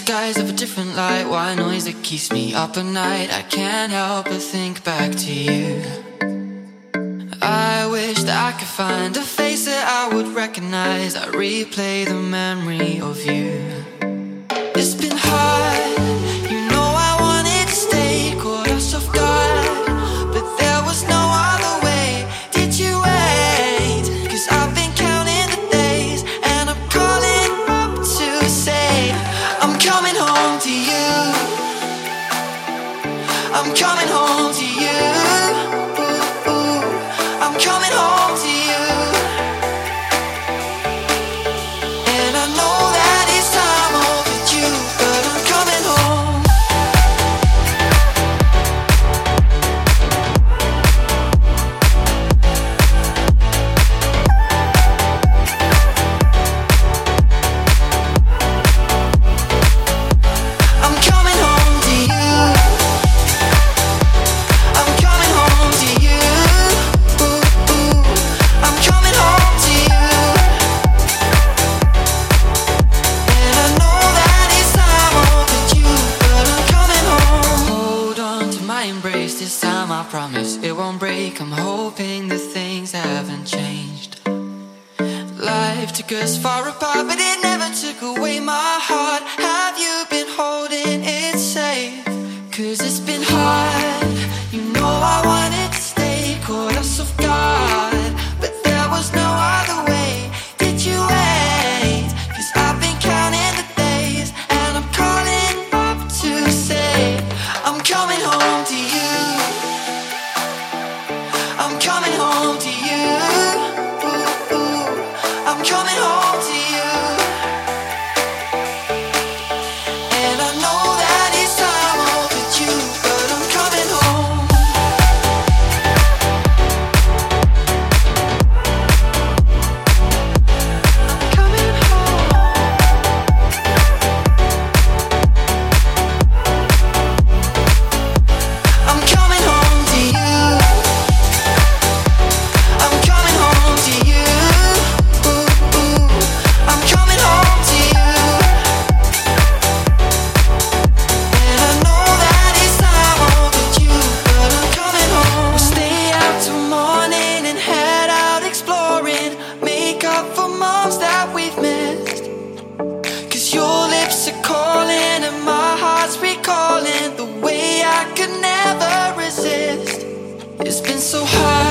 skies of a different light, white noise that keeps me up at night. I can't help but think back to you. I wish that I could find a face that I would recognize. I replay the memory of you. It's been hard, you know I wanted to stay, caught us off guard, but there was no other way. Did you wait? 'Cause I've been counting the days, and I'm calling up to say I'm coming home to you. I'm coming home to you. I'm coming home to you. And I know that it's time overdue, but I'm coming home. I'm coming home to you. I'm coming home to you. I'm coming home to you. And I know that it's time overdue, but I'm coming home. Hold on to my embrace, this time I promise it won't break. I'm hoping that things haven't changed. Life took us far apart, but it never took away my heart. Have you been holding it safe? 'Cause it's been hard, you know I wanted to stay, caught us off guard, but there was no other way. Did you wait? 'Cause I've been counting the days, and I'm calling up to say I'm coming home to you. I'm coming home to you. I'm coming home to you. And I know that it's time overdue, but I'm coming home. I'm coming home. I'm coming home to you. I'm coming home to you. I'm coming home to you. And I know that it's time overdue, but I'm coming home. We'll stay out till morning and head out exploring, make up for moms that we've missed. 'Cause your lips are calling and my heart's recalling the way I could never resist. It's been so hard,